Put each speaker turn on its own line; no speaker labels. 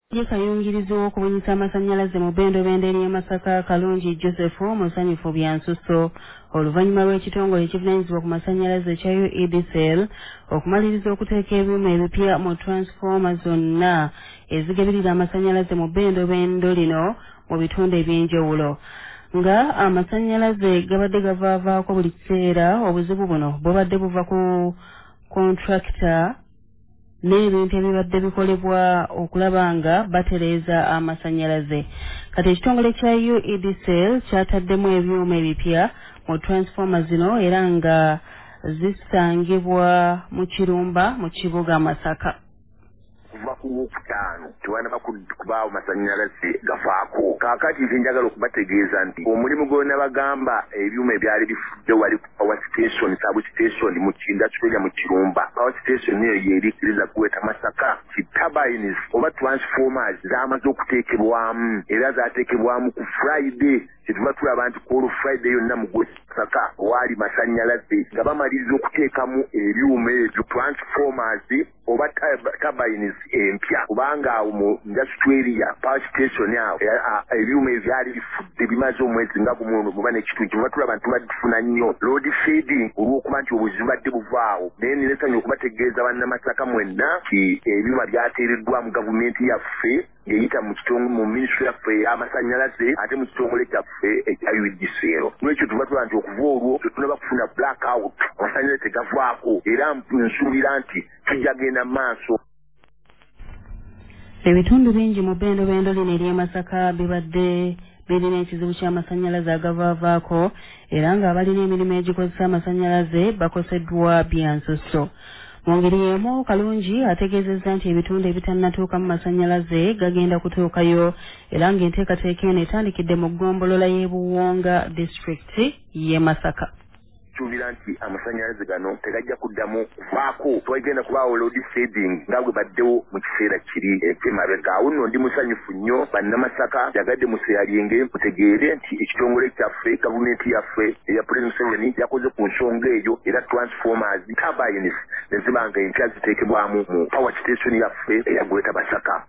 Kayungirizi w'okubunyisa amasannyalaze mu Bendobendo y'e Masaka Kalungi Joseph musanyufu byansusso oluvannyuma lw'ekitongole ekivunaanyizibwa ku masannyalaze kya UEDCL okumaliriza okuteeka ebyuma ebipya mu transformer zonna ezigabirira amasannyalaze mu Bendobendo lino mu bitundu eby'enjawulo. Nga amasannyalaze gabadde gavaavaako buli kiseera obuzibu buno bubadde buva ku contractor n'ebintu ebibadde bikolebwa okulaba nga batereeza amasannyalaze. Kati ekitongole kya UEDCL kyataddemu ebyuma ebipya mu transformer zino era nga zisangibwa mu Kirumba mu kibuga Masaka.
Kuva ku Lwokutaano tewanaba kubaawo masannyalaze gafaako. Kaakati nze njagala okubategeeza nti omulimu gwonna bagamba ebyuma ebyali bifudde wali ku power station substation mu Kindasukenya mu Kirumba. Power station eyo yeerikiriza kuweta Masaka turbines oba transformers zaamaze okuteekebwamu era zaateekebwamu ku Friday. Kituba tulaba nti ku Friday yonna mu Masaka waali masannyalaze nga bamaliriza okuteekamu ebyuma ebyo transformers oba turbines empya kubanga awo mu industry ya power station awo ebyuma ebyali bifudde bimaze omwezi nga gumu muba n'ekitundu kiba tulaba nti tubadifuna nnyo load shedding olw'okuba nti obuzibu badde buvaawo naye niresanya okubategeeza bannamasaka mwenna ti ebyuma byateereddwa mu gavumenti yaffe eyita mu kitongole mu ministry yaffe y'amasannyalaze ate mu kitongole kyaffe ekya UEDCL. N'ekyo tuba tulaba nti okuva olwo tunaba kufuna blackout amasannyalaze tegavaako era nsuubira nti tujja genda maaso.
Ebitundu bingi mu Bendobendo lino ery'e Masaka bibadde birina ekizibu ky'amasannyalaze agavaavaako era ng'abalina emirimu egikozesa amasannyalaze bakoseddwa byansusso. Mu ngeri y'emu Kalungi ategeezezza nti ebitundu ebitannatuuka mu masannyalaze gagenda kutuukayo era ng'enteekateeka eno etandikidde mu ggombolola y'e Buwonga district y'e Masaka.
Tuubira nti amasannyalaze gano tegajja kuddamu kuvaako twagenda kubaawo load shedding nga bwe baddewo mu kiseera kiri eky'emabega. Awo nno ndi musanyufu nnyo bannamasaka yagadde museyalyenge mutegeere nti ekitongole kyaffe gavumenti yaffe eya President Museveni yakoze ku nsonga eyo era transformers turbines ne ziba nga empya ziteekebwamu mu power station yaffe eya Greater Masaka.